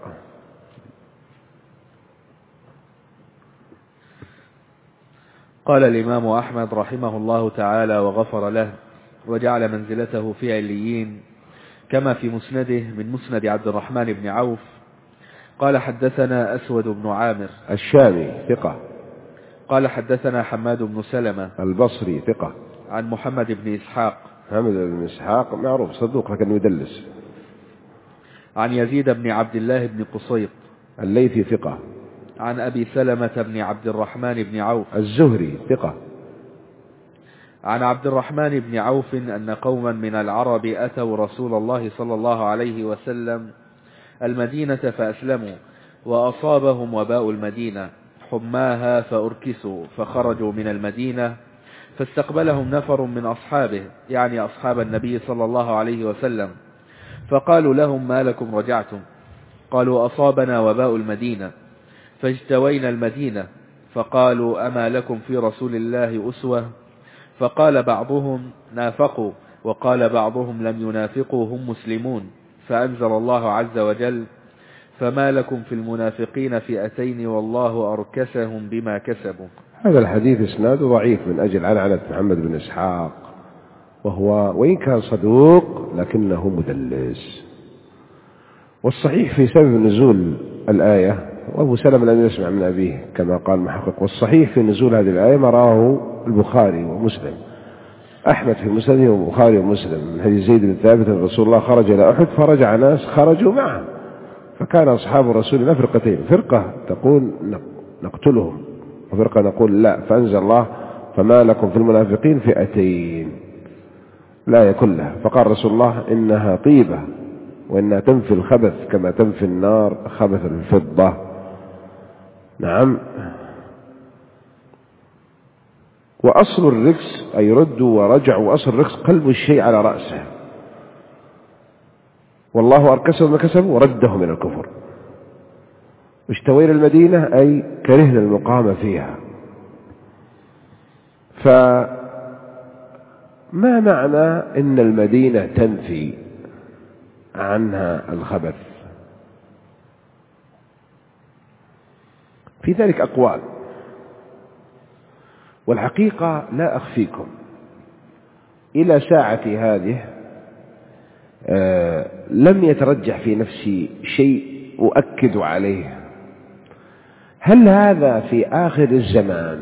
قال الإمام أحمد رحمه الله تعالى وغفر له وجعل منزلته في عليين، كما في مسنده من مسند عبد الرحمن بن عوف قال حدثنا أسود بن عامر
الشامي ثقة،
قال حدثنا حماد بن سلمة
البصري ثقة،
عن محمد بن إسحاق.
محمد بن إسحاق معروف صدوق لكنه يدلس.
عن يزيد بن عبد الله بن قصيط
الليثي ثقة.
عن أبي سلمة بن عبد الرحمن بن عوف
الزهري ثقة.
عن عبد الرحمن بن عوف أن قوما من العرب أتوا رسول الله صلى الله عليه وسلم المدينة فأسلموا، وأصابهم وباء المدينة حماها فأركسوا، فخرجوا من المدينة فاستقبلهم نفر من أصحابه، يعني أصحاب النبي صلى الله عليه وسلم، فقالوا لهم ما لكم رجعتم؟ قالوا أصابنا وباء المدينة، فاجتوينا المدينة، فقالوا أما لكم في رسول الله أسوة؟ فقال بعضهم نافقوا، وقال بعضهم لم ينافقوا هم مسلمون، فأنزل الله عز وجل فما لكم في المنافقين فئتين والله أركسهم بما كسبوا.
هذا الحديث إسناده ضعيف من أجل عنعنة محمد بن إسحاق، وهو وإن كان صدوق لكنه مدلس. والصحيح في سبب نزول الآية، وأبو سلمة لم يسمع من أبيه كما قال محقق، والصحيح في نزول هذه الآية ما راه البخاري ومسلم، أحمد في مسنده والبخاري ومسلم، من حديث زيد بن ثابت أن رسول الله خرج إلى أحد فرجع ناس خرجوا معه، فكان أصحاب الرسول الله فرقتين، فرقة تقول نقتلهم وفرقة نقول لا، فأنزل الله فما لكم في المنافقين فئتين لا يكن لها، فقال رسول الله إنها طيبة وإنها تنفي الخبث كما تنفي النار خبث الفضة. نعم. وأصل الركس أي ردوا ورجعوا، وأصل الركس قلب الشيء على رأسه، والله أركسهم ما كسبوا ورده من الكفر. اشتوينا المدينة أي كرهنا المقام فيها. فما معنى إن المدينة تنفي عنها الخبث؟ في ذلك أقوال، والحقيقة لا أخفيكم إلى ساعتي هذه لم يترجح في نفسي شيء أؤكد عليه. هل هذا في آخر الزمان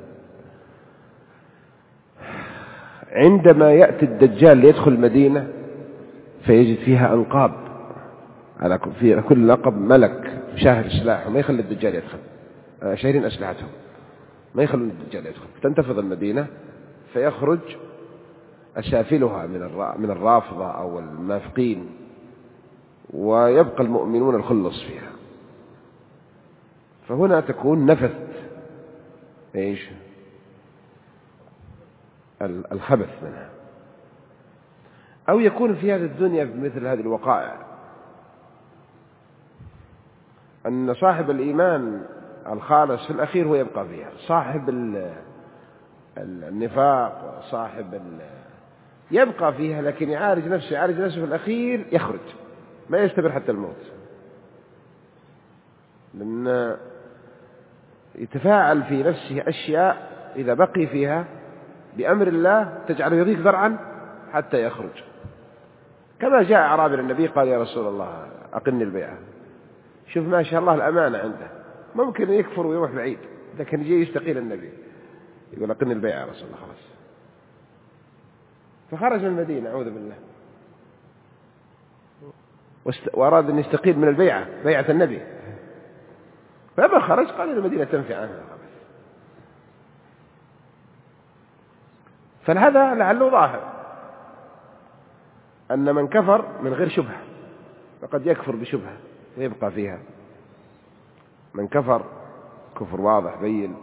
عندما يأتي الدجال ليدخل المدينة فيجد فيها أنقاب، على كل لقب ملك شاهر سلاحه ما يخلي الدجال يدخل، شاهرين أسلحتهم ما يخلون الدجال يدخل، تنتفض المدينة فيخرج أسافلها من الرافضة أو المنافقين، ويبقى المؤمنون الخلص فيها. فهنا تكون نفث إيش الخبث منها، أو يكون في هذه الدنيا مثل هذه الوقائع، أن صاحب الإيمان الخالص في الأخير هو يبقى فيها، صاحب النفاق صاحب يبقى فيها، لكن يعالج نفسه في الأخير يخرج، ما يستمر حتى الموت، لأن يتفاعل في نفسه أشياء إذا بقي فيها بأمر الله تجعله يضيق ذرعا حتى يخرج. كما جاء أعرابي النبي قال يا رسول الله أقلني البيعة، شوف ما شاء الله الأمانة عنده، ممكن يكفر ويروح بعيد، لكن يجي يستقيل النبي يقول أقلني البيعة يا رسول الله خلاص، فخرج من المدينة أعوذ بالله، وأراد أن يستقيل من البيعة، بيعة النبي، فلما خرج قال المدينة تنفي عنها. فهذا لعله ظاهر أن من كفر من غير شبهة فقد يكفر بشبهة ويبقى فيها، من كفر كفر واضح بين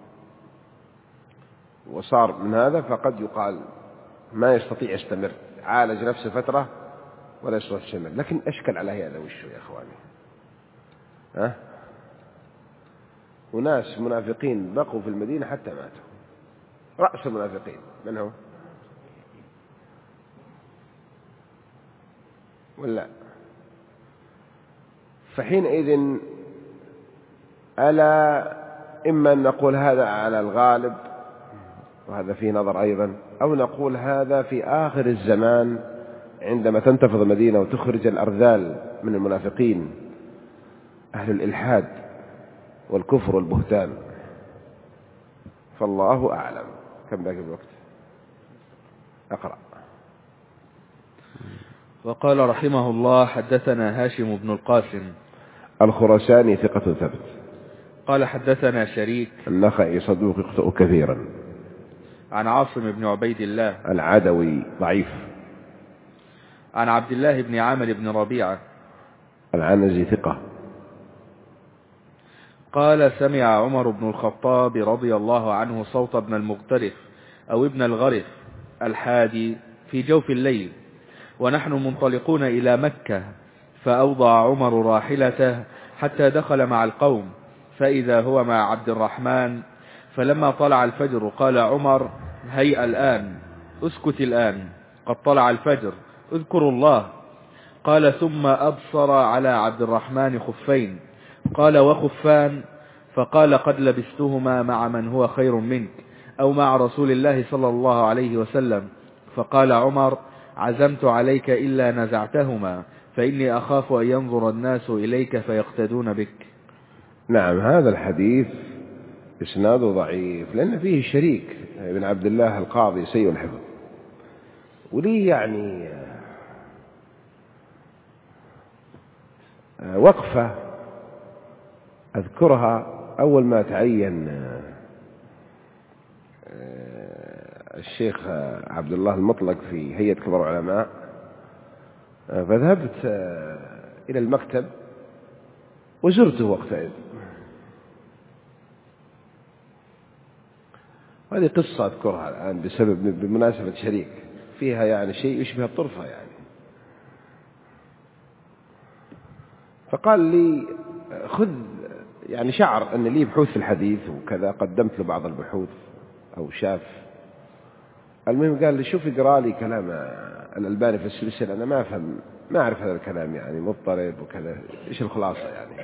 وصار من هذا فقد يقال ما يستطيع يستمر، عالج نفسه فترة ولا يستطيع يستمر. لكن أشكل على هذا وشه يا أخواني، وناس منافقين بقوا في المدينة حتى ماتوا، رأس المنافقين من هو؟ ولا فحينئذ ألا إما أن نقول هذا على الغالب وهذا فيه نظر أيضا، أو نقول هذا في آخر الزمان عندما تنتفض المدينة وتخرج الأرذال من المنافقين أهل الإلحاد والكفر والبهتان، فالله أعلم. كم باقي الوقت؟ أقرأ.
وقال رحمه الله حدثنا هاشم بن القاسم
الخراساني ثقة ثبت.
قال حدثنا شريك
النخعي صدوق يخطئ كثيرا.
عن عاصم بن عبيد الله
العدوي ضعيف.
عن عبد الله بن عامر بن ربيعة
العنزي ثقة.
قال سمع عمر بن الخطاب رضي الله عنه صوت ابن المغترف أو ابن الغرف الحادي في جوف الليل ونحن منطلقون إلى مكة، فأوضع عمر راحلته حتى دخل مع القوم، فإذا هو مع عبد الرحمن، فلما طلع الفجر قال عمر هيئ الآن، اسكت الآن، قد طلع الفجر، اذكروا الله. قال ثم أبصر على عبد الرحمن خفين، قال وخفان؟ فقال قد لبستهما مع من هو خير منك أو مع رسول الله صلى الله عليه وسلم. فقال عمر عزمت عليك إلا نزعتهما، فإني أخاف أن ينظر الناس إليك فيقتدون بك.
نعم، هذا الحديث إسناده ضعيف لأن فيه شريك ابن عبد الله القاضي سيء الحفظ، ولي يعني وقفة أذكرها أول ما تعين الشيخ عبد الله المطلق في هيئة كبار العلماء، فذهبت إلى المكتب وزرته وقتئذ. هذه قصة أذكرها الآن بمناسبة شريك فيها يعني شيء يشبه الطرفة يعني. فقال لي خذ، يعني شعر أن لي بحوث في الحديث وكذا، قدمت له بعض البحوث أو شاف. المهم قال لي شوف اقرأ لي كلام الألباني في السلسلة، أنا ما أفهم، ما أعرف هذا الكلام يعني مضطرب وكذا، إيش الخلاصة يعني.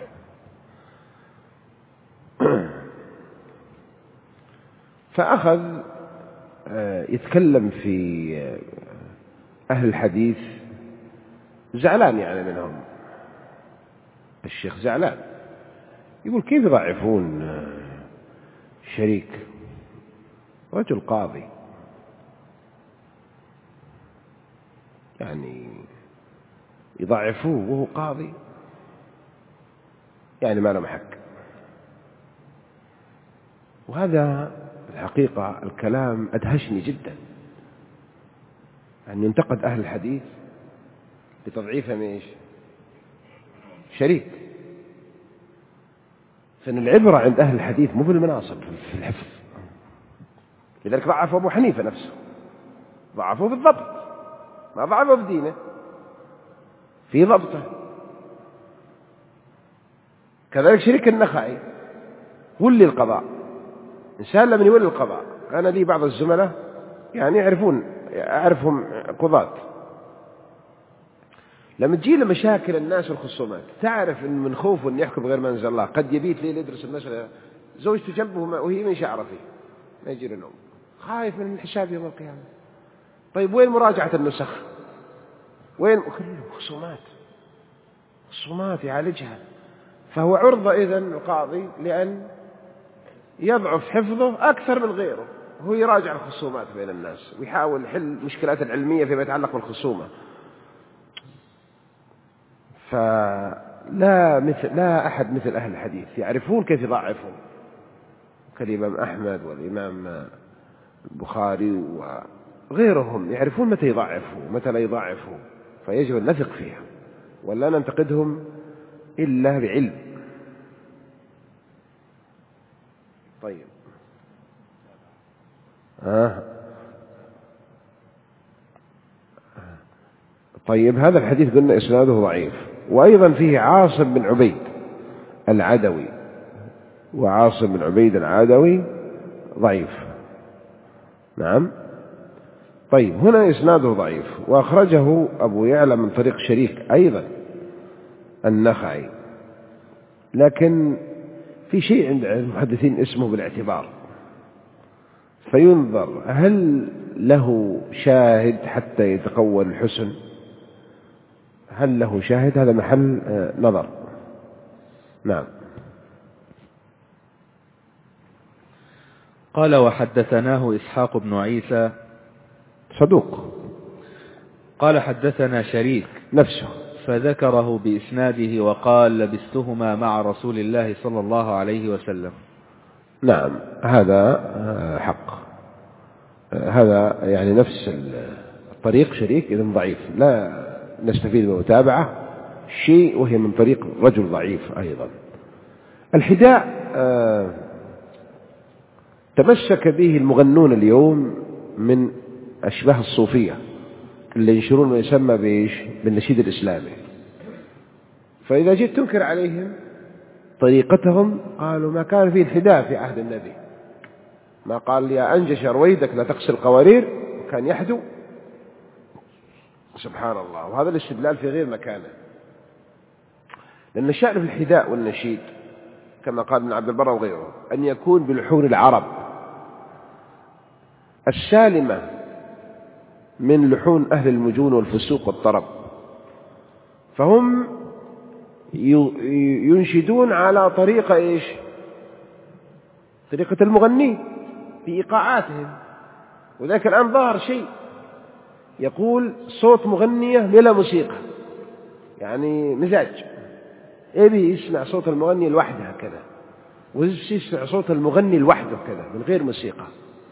فأخذ يتكلم في أهل الحديث، زعلان يعني منهم، الشيخ زعلان، يقول كيف يضعفون شريك رجل قاضي، يعني يضعفوه وهو قاضي، يعني ما له محق. وهذا الحقيقة الكلام أدهشني جدا، أن ينتقد أهل الحديث بتضعيفهم إيش؟ شريك. فإن العبرة عند أهل الحديث مو بالمناصب، في الحفظ. لذلك ضعف أبو حنيفة نفسه ضعفه في الضبط، ما ضعفه في دينه، في ضبطه. كذلك شريك النخعي ولي القضاء، إنسان لم يولي القضاء. أنا لي بعض الزملاء يعني أعرفهم قضاة، لما تجي له مشاكل الناس والخصومات تعرف إن من خوفه أن يحكم غير ما أنزل الله قد يبيت ليل يدرس المسألة، زوجته جنبه وهي من شعره فيه ما يجي له نوم، خايف من الحساب يوم القيامة. طيب وين مراجعة النسخ؟ وين؟ كله خصومات يعالجها. فهو عرضة إذن القاضي لأن يضعف حفظه أكثر من غيره، هو يراجع الخصومات بين الناس ويحاول يحل المشكلات العلمية فيما يتعلق بالخصومة. لا أحد مثل أهل الحديث يعرفون كيف يضعفون، كالإمام أحمد والإمام البخاري وغيرهم يعرفون متى يضعفوا ومتى لا يضعفوا، فيجب أن نثق فيها ولا ننتقدهم إلا بعلم. طيب هذا الحديث قلنا إسناده ضعيف، وأيضا فيه عاصم بن عبيد العدوي، وعاصم بن عبيد العدوي ضعيف. نعم. طيب هنا إسناده ضعيف، وأخرجه أبو يعلى من طريق شريك أيضا النخعي، لكن في شيء عند المحدثين اسمه بالاعتبار، فينظر هل له شاهد حتى يتقوى الحسن، هل له شاهد، هذا محل نظر. نعم.
قال وحدثناه إسحاق بن عيسى
صدوق.
قال حدثنا شريك
نفسه
فذكره بإسناده وقال لبستهما مع رسول الله صلى الله عليه وسلم.
نعم هذا حق، هذا يعني نفس الطريق شريك إذن ضعيف، لا نستفيد من متابعة شيء وهي من طريق رجل ضعيف أيضا. الحداء تمسك به المغنون اليوم من أشباه الصوفية اللي ينشرون ما يسمى بالنشيد الإسلامي، فإذا جيت تنكر عليهم طريقتهم قالوا ما كان فيه الحداء في عهد النبي، ما قال يا أنجش رويدك لا تقص القوارير، كان يحدو. سبحان الله. وهذا الاستدلال في غير مكانه، لأن الشأن في الحداء والنشيد كما قال ابن عبد البر وغيره أن يكون بلحون العرب السالمة من لحون أهل المجون والفسوق والطرب، فهم ينشدون على طريقة إيش؟ طريقة المغني في إيقاعاتهم. وذلك الآن ظهر شيء يقول صوت مغنية بلا موسيقى، يعني مزاج، يبي يسمع صوت المغني لوحده كذا، ويسمع صوت المغني لوحده كذا من غير موسيقى.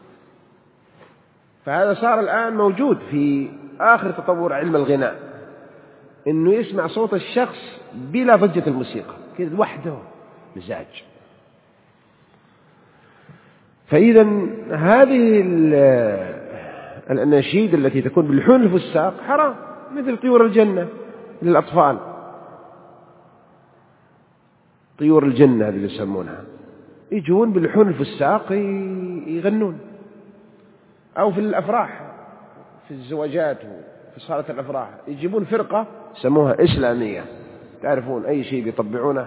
فهذا صار الآن موجود في آخر تطور علم الغناء، إنه يسمع صوت الشخص بلا ضجة الموسيقى كذا لوحده مزاج. فإذا هذه الأناشيد التي تكون باللحون الفساق حرام، مثل طيور الجنة للأطفال، طيور الجنة اللي يسمونها، يجون باللحون الفساق يغنون، أو في الأفراح في الزواجات وفي صالة الأفراح يجيبون فرقة يسموها إسلامية، تعرفون أي شيء بيطبعونه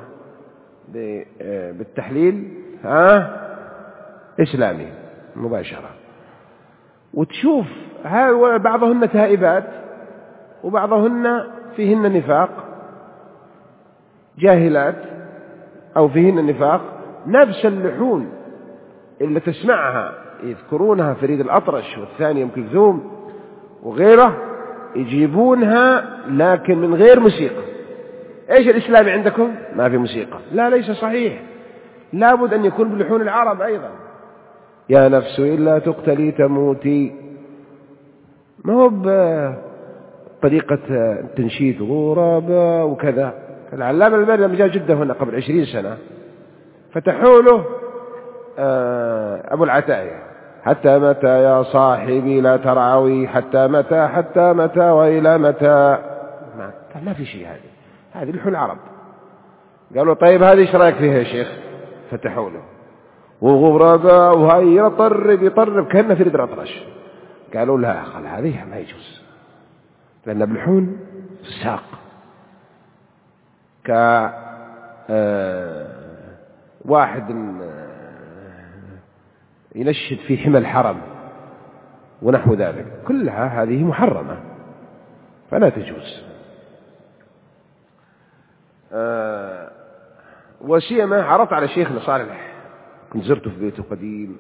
بالتحليل إسلامي مباشرة، وتشوف بعضهن تائبات وبعضهن فيهن نفاق، جاهلات أو فيهن نفاق، نفس اللحون اللي تسمعها يذكرونها فريد الأطرش والثاني أم كلثوم وغيره، يجيبونها لكن من غير موسيقى. إيش الإسلام عندكم؟ ما في موسيقى. لا، ليس صحيح، لابد أن يكون بلحون العرب أيضا. يا نفس إلا تقتلي تموتي، ما هو بطريقة تنشيد غرابة وكذا. العلامة الباري لما جاء جدة هنا قبل 20 سنة فتحوا له أبو العتاية، حتى متى يا صاحبي لا ترعوي، حتى متى وإلى متى. ما في شيء. هذه لحون العرب. قالوا طيب هذه ايش رايك فيها يا شيخ؟ فتحوا له وغرباء وهي يطرب كأنه في رد الأطرش. قالوا لا خل هذه ما يجوز، لأن بلحون الساق واحد ينشد في حمى الحرم ونحو ذلك، كلها هذه محرمة فلا تجوز. وسيما عرضت على شيخنا صالح، كنت زرته في بيته قديم،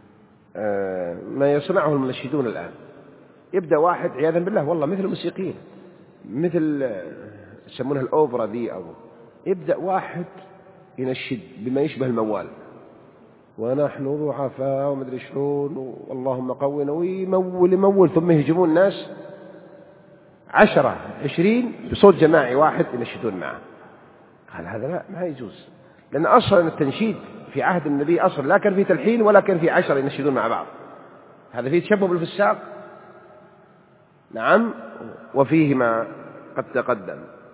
ما يصنعه المنشدون الآن. يبدأ واحد عياذا بالله والله مثل الموسيقيين، مثل يسمونها الأوبرا ذي، أو يبدأ واحد ينشد بما يشبه الموال، ونحن ضعفاء ومدري شلون واللهم قونا، ويمول ثم يهجمون الناس 10 20 بصوت جماعي واحد ينشدون معه. قال هذا لا، ما يجوز، لأن أصلا التنشيد في عهد النبي أصلا لا كان فيه تلحين ولا كان فيه 10 ينشدون مع بعض، هذا فيه تشبه بالفساق. نعم، وفيه ما قد تقدم.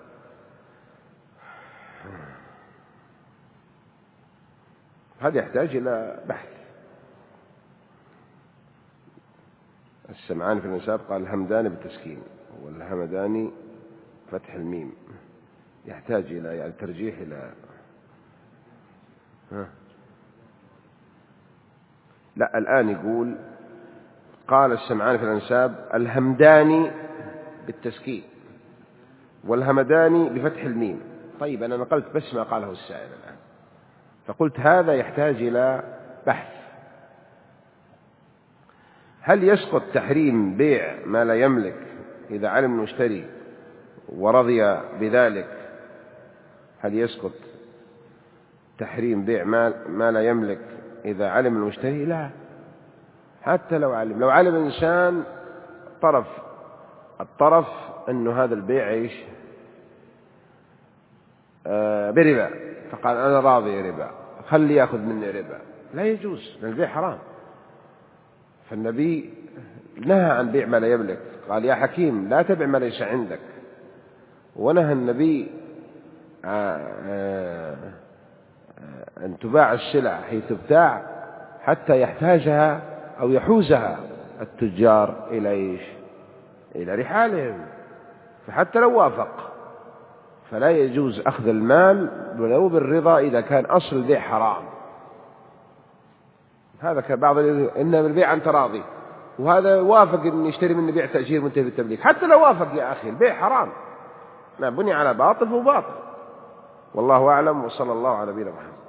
هذا يحتاج إلى بحث. السمعاني في الإنساب قال الهمداني بالتسكين والهمداني فتح الميم، يحتاج إلى يعني ترجيح إلى لا الآن يقول قال السمعاني في الأنساب الهمداني بالتسكين والهمداني بفتح الميم. طيب أنا نقلت بس ما قاله السائل الآن، فقلت هذا يحتاج إلى بحث. هل يسقط تحريم بيع ما لا يملك إذا علم المشتري ورضي بذلك؟ هل يسقط تحريم بيع ما لا يملك إذا علم المشتري؟ لا، حتى لو علم الإنسان الطرف أنه هذا البيع إيش بربا، فقال أنا راضي ربا، خلي يأخذ مني ربا، لا يجوز، لأن البيع حرام. فالنبي نهى عن بيع ما لا يملك، قال يا حكيم لا تبع ما ليس عندك. ونهى النبي أن تباع السلع حيث تبتاع حتى يحتاجها أو يحوزها التجار إلى إيش؟ إلى رحالهم. فحتى لو وافق فلا يجوز أخذ المال ولو بالرضا إذا كان أصل البيع حرام. هذا كبعض إنما البيع عن تراضي، وهذا وافق أن يشتري منه بيع تأجير منتهي بالتمليك. حتى لو وافق يا أخي البيع حرام، ما بني على باطل فهو باطل. والله أعلم، وصلى الله على نبينا محمد.